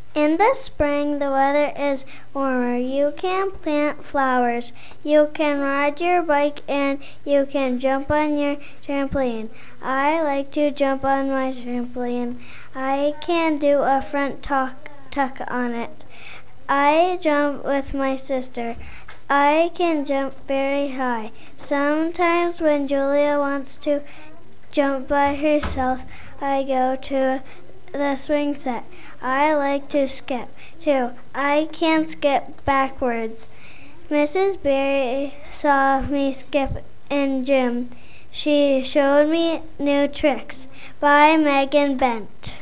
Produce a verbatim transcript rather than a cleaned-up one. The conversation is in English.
In the spring, the weather is warmer. You can plant flowers. You can ride your bike and you can jump on your trampoline. I like to jump on my trampoline. I can do a front tuck, tuck on it. I jump with my sister. I can jump very high. Sometimes when Julia wants to jump by herself, I go to the swing set. I like to skip, too. I can skip backwards. Missus Berry saw me skip in gym. She showed me new tricks by Megan Bent.